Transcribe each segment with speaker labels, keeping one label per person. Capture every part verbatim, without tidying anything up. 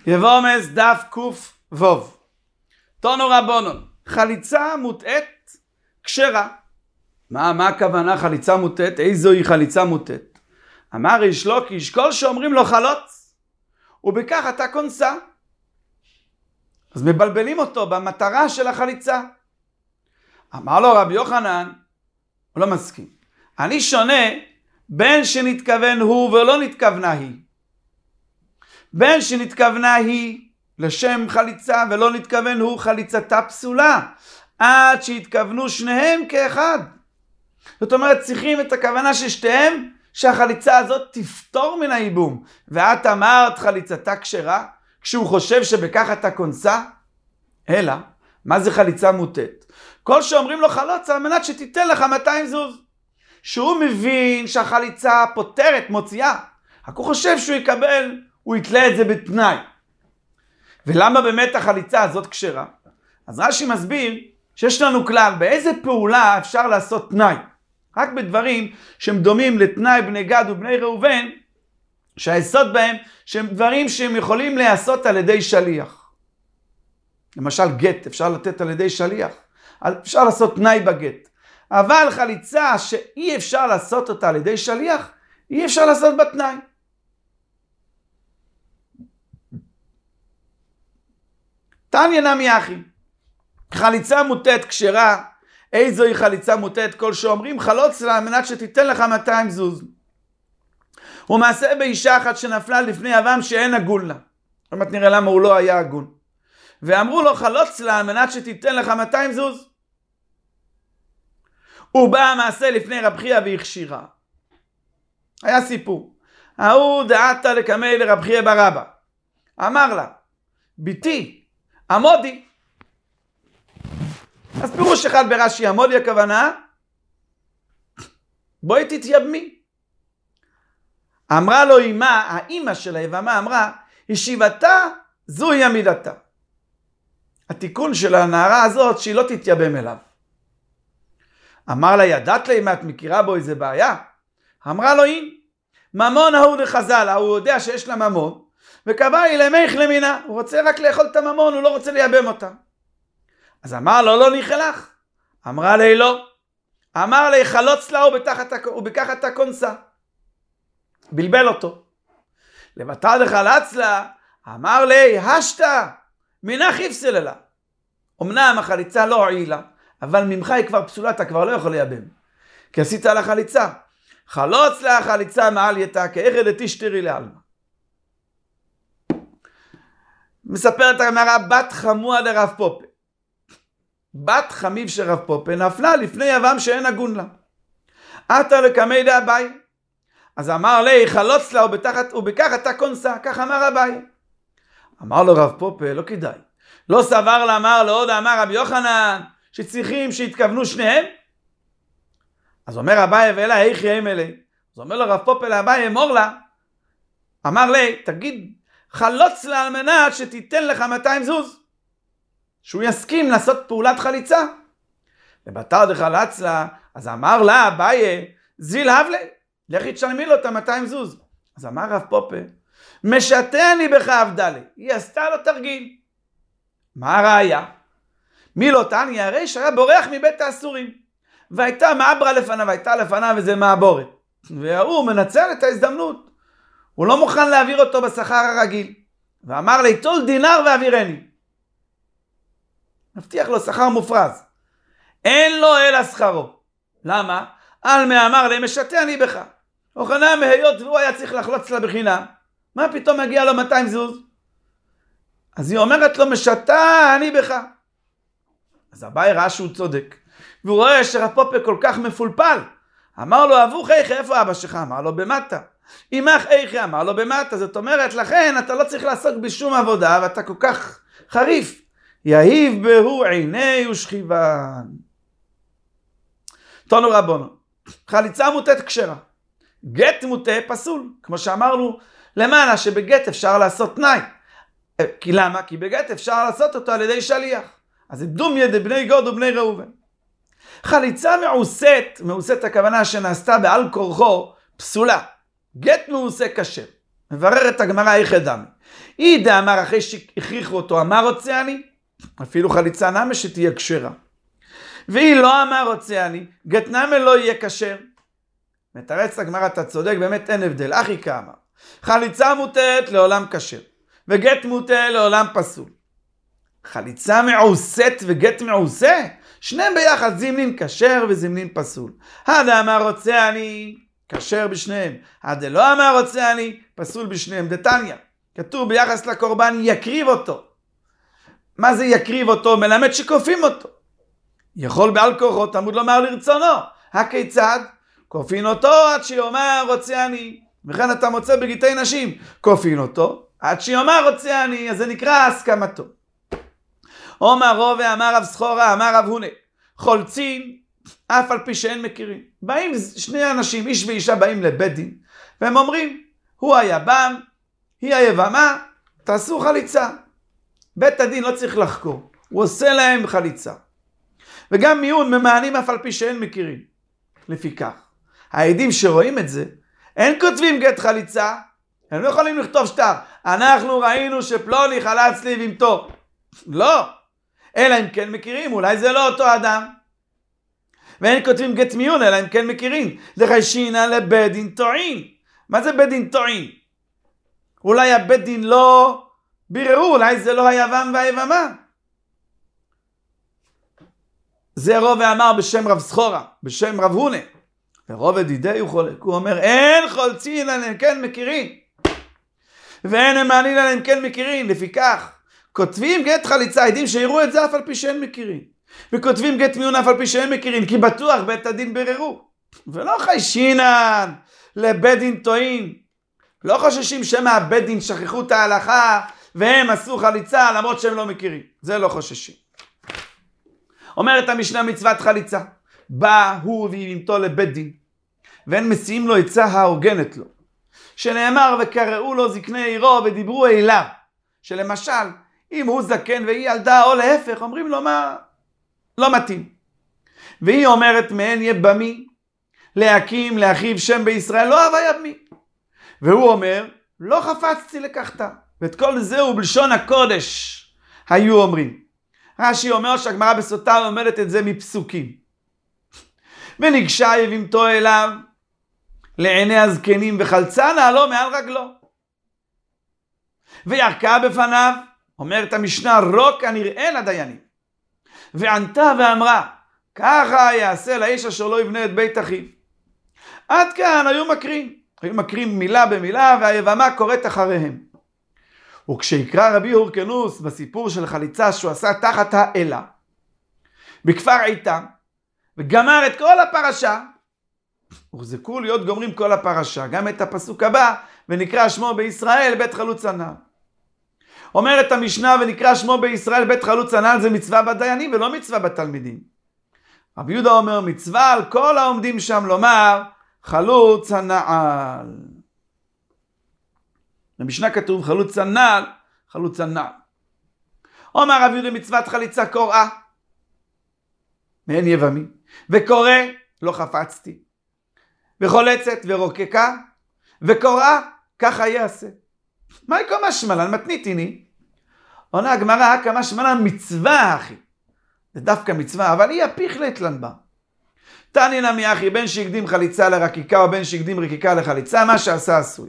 Speaker 1: יבומס דף קוף ווב. תונו רבונון, חליצה מוטעת כשרה. מה, מה הכוונה חליצה מוטעת? איזוהי חליצה מוטעת? אמר ריש לוקיש, כל שאומרים לו חלוץ, ובכך אתה כונסה. אז מבלבלים אותו במטרה של החליצה. אמר לו רבי יוחנן, הוא לא מסכים. אני שונה בין שנתכוון הוא ולא נתכוונה היא. בין שנתכוונה היא לשם חליצה ולא נתכוון הוא, חליצתה פסולה, עד שהתכוונו שניהם כאחד. זאת אומרת, צריכים את הכוונה של שתיהם, שהחליצה הזאת תפתור מן הייבום. ואת אמרת חליצתה כשרה, כשהוא חושב שבכך אתה כונסה? אלא, מה זה חליצה מוטעת? כל שאומרים לו חלוץ על מנת שתיתן לך מאתיים זוז. שהוא מבין שהחליצה פותרת, מוציאה. רק הוא חושב שהוא יקבל, הוא יתלה את זה בתנאי. ולמה באמת החליצה הזאת כשרה? אז רש"י מסביר שיש לנו כלל, באיזה פעולה אפשר לעשות תנאי. רק בדברים שהם דומים לתנאי בני גד ובני ראובן, שהיסוד בהם שהם דברים שהם יכולים להיעשות על ידי שליח. למשל גט אפשר לתת על ידי שליח, אז אפשר לעשות תנאי בגט. אבל חליצה שאי אפשר לעשות אותה על ידי שליח, אי אפשר לעשות בתנאי. תניא נמי אחי, חליצה מוטעת כשרה, איזוהי חליצה מוטעת? כל שאומרים חלוץ לה על מנת שתיתן לך מאתיים זוז. ומעשה באישה אחת שנפלה לפני אבם שאין הגון לה. באמת נראה למה הוא לא היה הגון. ואמרו לו חלוץ לה על מנת שתיתן לך מאתיים זוז. הוא בא המעשה לפני רב חייא והכשירה. היה סיפור. ההוא דעתה לקמי לרב חייא בר אבא. אמר לה, ביתי, עמודי. אז פירוש אחד ברש"י, עמודי הכוונה, בואי תתייבמי. אמרה לו אמא, האמא של היבמה אמרה, ישיבתה זוהי עמידתה. התיקון של הנערה הזאת שהיא לא תתייבם אליו. אמר לה, ידעת לה אם את מכירה בו איזה בעיה? אמרה לו, אין, ממון ההוא דחז"ל, הוא יודע שיש לה ממון, וקבע היא למייך למינה, הוא רוצה רק לאכול את הממון, הוא לא רוצה לייבם אותה. אז אמר לו, לא ניחלך. אמרה לי, לא. אמר לי, חלוץ לה ובכך אתה כונסה. בלבל אותו. לבטא דחלץ לה, אמר לי, השתה, מנח יפסל לה. אמנם החליצה לא הועילה, אבל ממך היא כבר פסולה, אתה כבר לא יכול לייבם. כי עשית לה חליצה. חלוץ לה חליצה מעל יתה, כאיכא דתשתרי לעלמא. מספרת הגמרא, בת חמוה לרב פופה. בת חמיו של רב פופה נפלה לפני יבם שאין הגון לה. עתה לקמי דאביי. אז אמר לי, חלוץ לה ובתחת, ובכך אתה כונסה, כך אמר אביי. אמר לו רב פופה, לא כדאי. לא סבר לה, אמר לו, עוד אמר רבי יוחנן, שצריכים שיתכוונו שניהם. אז אומר אביי, ואלה היכי הם אלה. אז אומר לו רב פופה לאביי, אמור לה, אמר לי, תגיד, חלוץ לה על מנת שתיתן לך מאתיים זוז. שהוא יסכים לעשות פעולת חליצה. ובתר דחלץ לה, אז אמר לה, אביי, זיל הבלה, לכי תשלמי לו את ה-מאתיים זוז. אז אמר רב פופה, משתן לי בך אבדלה. היא עשתה לו תרגיל. מה הראיה? מי לא תניא, הרי שהיה בורח מבית האסורים. והייתה מעברה לפניו, והייתה לפניו איזה מעבורת. והוא מנצל את ההזדמנות. הוא לא מוכן להעביר אותו בשכר הרגיל. ואמר לי, תול דינר ואווירני. מבטיח לו שכר מופרז. אין לו אלא שכרו. למה? על מאמר לי, משתה אני בך. אוכנה מהיות והוא היה צריך לחלוץ לה בחינם. מה פתאום מגיע לו מאתיים זוז? אז היא אומרת לו, משתה אני בך. אז אביי ראה שהוא צודק. והוא רואה שרב פופה כל כך מפולפל. אמר לו, אבוך איכה, איפה אבא שלך? אמר לו, במטה. אמך איכה, אמר לו, במטה. זאת אומרת, לכן אתה לא צריך לעסוק בשום עבודה, ואתה כל כך חריף. יהיב בהו עיני ושכיבן. תונו רבונו, חליצה מוטעת כשרה. גט מוטה פסול. כמו שאמרנו, למעלה שבגט אפשר לעשות תנאי. כי למה? כי בגט אפשר לעשות אותו על ידי שליח. אז זה דומיה דבני גד ובני ראובן. חליצה מעושית, מעושית הכוונה שנעשתה בעל כורחו, פסולה. גט מעושה כשר. מבררת הגמרא איכא דמי. אידה אמר אחרי שהכריחו אותו, אמר רוצה אני, אפילו חליצה נמה שתהיה כשרה. והיא לא אמר רוצה אני, גט נמה לא יהיה כשר. מתרץ הגמרא, אתה צודק, באמת אין הבדל. אחי כאמר, חליצה מוטלת לעולם כשר, וגט מוטל לעולם פסול. חליצה מעוסת וגט מעושה, שניהם ביחד, זמנין כשר וזמנין פסול. הדה אמר רוצה אני, כשר בשניהם. הדה לא אמר רוצה אני, פסול בשניהם. דתניא, כתוב ביחס לקורבן יקריב אותו. מה זה יקריב אותו? מלמד שכופים אותו. יכול בעל כוחו תמוד לומר לרצונו. הכיצד? כופין אותו עד שיאמר רוצה אני. וכן אתה מוצא בגיטי נשים. כופין אותו עד שיאמר רוצה אני. אז זה נקרא הסכמתו. אומר רובה, אמר רב סחורה, אמר רב הונה. חולצין, אף על פי שאין מכירים. באים שני אנשים, איש ואישה באים לבית דין. והם אומרים, הוא היבם, היא היבמה, תעשו חליצה. בית הדין לא צריך לחקור. הוא עושה להם חליצה. וגם מיון ממענים אף על פי שאין מכירים. לפיכך, העדים שרואים את זה, אין כותבים גט חליצה, הם לא יכולים לכתוב שטר. אנחנו ראינו שפלוני חלץ לי במתו. לא. אלא אם כן מכירים, אולי זה לא אותו אדם. ואין כותבים גט מיון, אלא אם כן מכירים. דחיישינא לבית דין טועין. מה זה בית דין טועין? אולי הבית דין לא ביררו, אולי זה לא היבם והיבמה. זה רובה אמר בשם רב סחורה, בשם רב הונה. ורובה דידי הוא חולק, הוא אומר, אין חולצין עליהם כן מכירים. ואין ממענין עליהם כן מכירים, לפיכך, כותבים גט חליצה, עדים שיראו את זה אף על פי שאין מכירים. וכותבים גט מיון אף על פי שאין מכירים, כי בטוח בית הדין ביררו. ולא חיישינן לבית דין טועין. לא חוששים שמא הבית דין שכחו את ההלכה, והם עשו חליצה למרות שהם לא מכירים. זה לא חוששים. אומרת המשנה מצוות חליצה. בא הוא וימתו לבית דין, והם מציעים לו עצה ההוגנת לו. שנאמר וקראו לו זקני עירו ודיברו אליו. שלמשל, אם הוא זקן והיא ילדה או להפך, אומרים לו מה? לא מתאים. והיא אומרת מהן יבמי, להקים, להחיב שם בישראל, לא הווה יבמי. והוא אומר, לא חפצתי לקחתה. ואת כל זה הוא בלשון הקודש היו אומרים. רש"י אומר שהגמרא בסוטה לומדת את זה מפסוקים. וניגשה יבימתו אליו לעיני הזקנים וחלצה נעלו מעל רגלו. וירקה בפניו, אומרת המשנה, רוק הנראה לדיינים. וענתה ואמרה, ככה יעשה לאיש אשר לא יבנה את בית אחיו. עד כאן היו מקרים. היו מקרים מילה במילה והיבמה קוראת אחריהם. וכשיקרא רבי הורקנוס בסיפור של חליצה שהוא עשה תחת האלה, בכפר עיתם, וגמר את כל הפרשה, הוחזקו להיות גומרים כל הפרשה, גם את הפסוק הבא, ונקרא שמו בישראל בית חלוץ הנעל. אומרת המשנה ונקרא שמו בישראל בית חלוץ הנעל, זה מצווה בדיינים ולא מצווה בתלמידים. רבי יהודה אומר מצווה על כל העומדים שם לומר חלוץ הנעל. במשנה כתוב חלוץ הנעל, חלוץ הנעל. אומר רבי יהודה מצוות חליצה קוראה, מעין יבמי, וקורא לא חפצתי, וחולצת ורוקקה, וקוראה ככה יעשה. מה היא כמה שמלן? מתניתיני. עונה הגמרא, כמה שמלן מצווה אחי. זה דווקא מצווה, אבל היא הפיך להתלן בה. תני נמי אחי, בין שהקדים חליצה לרקיקה, או בין שהקדים רקיקה לחליצה, מה שעשה עשוי.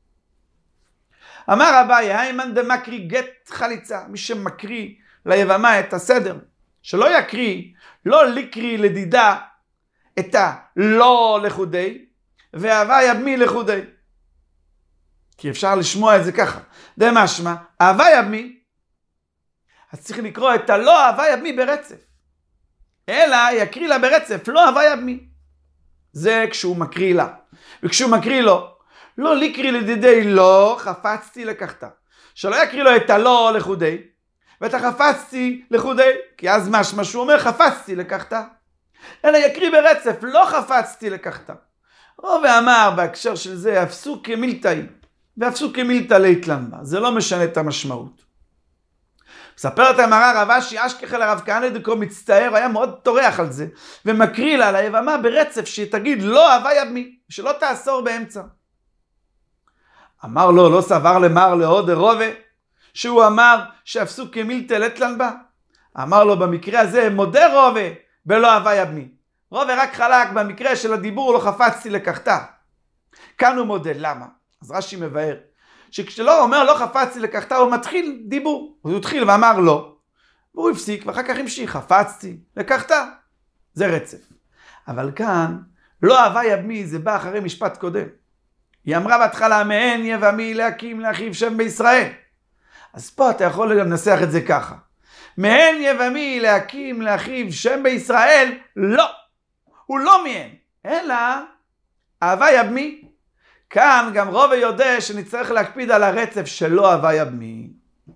Speaker 1: אמר אביי, היימן דמקרי גט חליצה, מי שמקריא ליבמה את הסדר, שלא יקריא, לא לקריא לדידה את הלא לחודי, והווה יבמי לחודי. כי אפשר לשמוע את זה ככה. זה משמע, אהבה יבמי, אז צריך לקרוא את הלא אהבה יבמי ברצף. אלא יקריא לה ברצף, לא אהבה יבמי. זה כשהוא מקריא לה. וכשהוא מקריא לו, לא לקריא לדידי לא, חפצתי לקחתה. שלא יקריא לו את הלא לחודי, ואת החפצתי לחודי, כי אז משמע שהוא אומר חפצתי לקחתה. אלא יקריא ברצף, לא חפצתי לקחתה. רובה אמר בהקשר של זה, אפסו כמילתאי, ואפסו כמילתא ליתלן בה. זה לא משנה את המשמעות. מספרת המרא רב אשי אשכחל הרב כהנא דקו מצטער, היה מאוד טורח על זה, ומקריא לה על היבמה ברצף שתגיד לא אהבה יבמי, שלא תאסור באמצע. אמר לו, לא סבר למר להוד רובה, שהוא אמר שאפסו כמילתא לטלן בה? אמר לו במקרה הזה מודה רובה ולא הווה יבמי. רובה רק חלק במקרה של הדיבור לא חפצתי לקחתה. כאן הוא מודה, למה? אז רש"י מבאר שכשלא אומר לא חפצתי לקחתה הוא מתחיל דיבור. הוא התחיל ואמר לא, והוא הפסיק ואחר כך המשיך חפצתי לקחתה. זה רצף. אבל כאן לא הווה יבמי זה בא אחרי משפט קודם. היא אמרה בהתחלה מעין יבמי להקים לאחיו שם בישראל. אז פה אתה יכול לנסח את זה ככה. מעין יבמי להקים לאחיו שם בישראל, לא. הוא לא מעין, אלא הווה יבמי. כאן גם רובה יודע שנצטרך להקפיד על הרצף שלא הווה יבמי.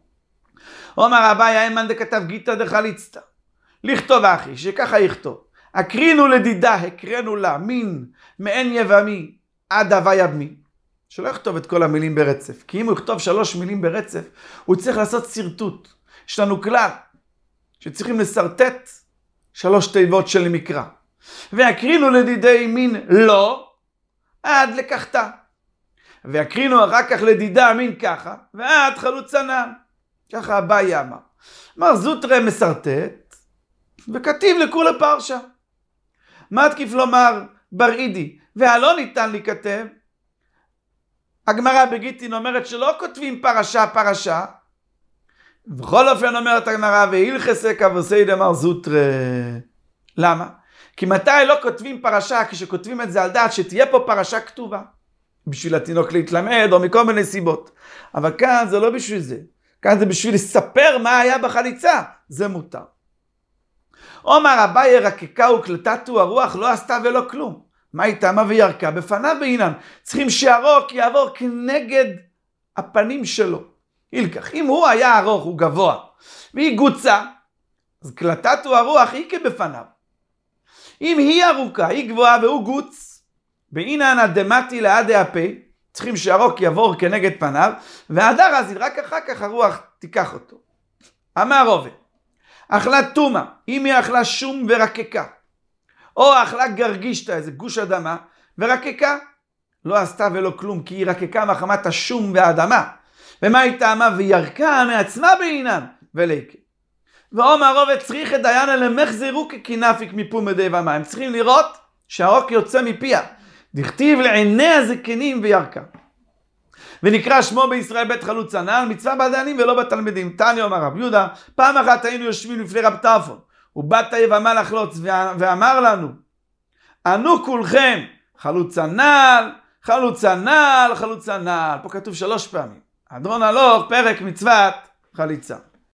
Speaker 1: אומר אביי האמן דכתב גיתא דחליצתא. לכתוב אחי, שככה יכתוב. הקרינו לדידה, הקראנו לה, מין מעין יבמי עד הווה יבמי. שלא יכתוב את כל המילים ברצף. כי אם הוא יכתוב שלוש מילים ברצף, הוא צריך לעשות סרטוט. יש לנו כלל שצריכים לסרטט שלוש תיבות של מקרא. והקרינו לדידי מין לא עד לקחתה. והקרינו אחר כך לדידה מין ככה ועד חלוצנן. ככה אביי אמר. אמר זוטרא מסרטט וכתיב לכולה פרשה. מה תקיף לומר בר אידי והלא ניתן להיכתב? הגמרא בגיטין אומרת שלא כותבים פרשה פרשה. בכל אופן אומרת הגמרא והילכסה כבוסי דמר זוטרא. למה? כי מתי לא כותבים פרשה? כשכותבים את זה על דעת שתהיה פה פרשה כתובה. בשביל התינוק להתלמד או מכל מיני סיבות. אבל כאן זה לא בשביל זה. כאן זה בשביל לספר מה היה בחליצה. זה מותר. אומר אביי רקקה וקלטתו הרוח לא עשתה ולא כלום. מה היא טעמה וירקה? בפניו בעינן. צריכים שהרוק יעבור כנגד הפנים שלו. ילקח. אם הוא היה ארוך, הוא גבוה, והיא גוצה, אז קלטתו הרוח היא כבפניו. אם היא ארוכה, היא גבוהה והוא גוץ, בעינן הדמתי לעדי הפה, צריכים שהרוק יעבור כנגד פניו, והדר אז רק אחר כך הרוח תיקח אותו. אמר רובה, אכלה תומה, אם היא אכלה שום ורקקה, או אכלה גרגישתה, איזה גוש אדמה, ורקקה, לא עשתה ולא כלום, כי היא רקקה מחמת השום והאדמה. ומה היא טעמה? וירקה מעצמה בעינן, וליקה. ואומר רובה צריך את דיינה למחזרו ככינפיק מפומדי ומים. צריכים לראות שהרוק יוצא מפיה. דכתיב לעיני הזקנים וירקה. ונקרא שמו בישראל בית חלוצנן, מצווה בדיינים ולא בתלמידים. תניא אומר רב יהודה, פעם אחת היינו יושבים לפני רב טרפון, ובאת יבמה לחלוץ ואמר לנו, ענו כולכם חלוצנל, חלוצנל, חלוצנל. פה כתוב שלוש פעמים. אדרון הלוך פרק מצוות חליצה.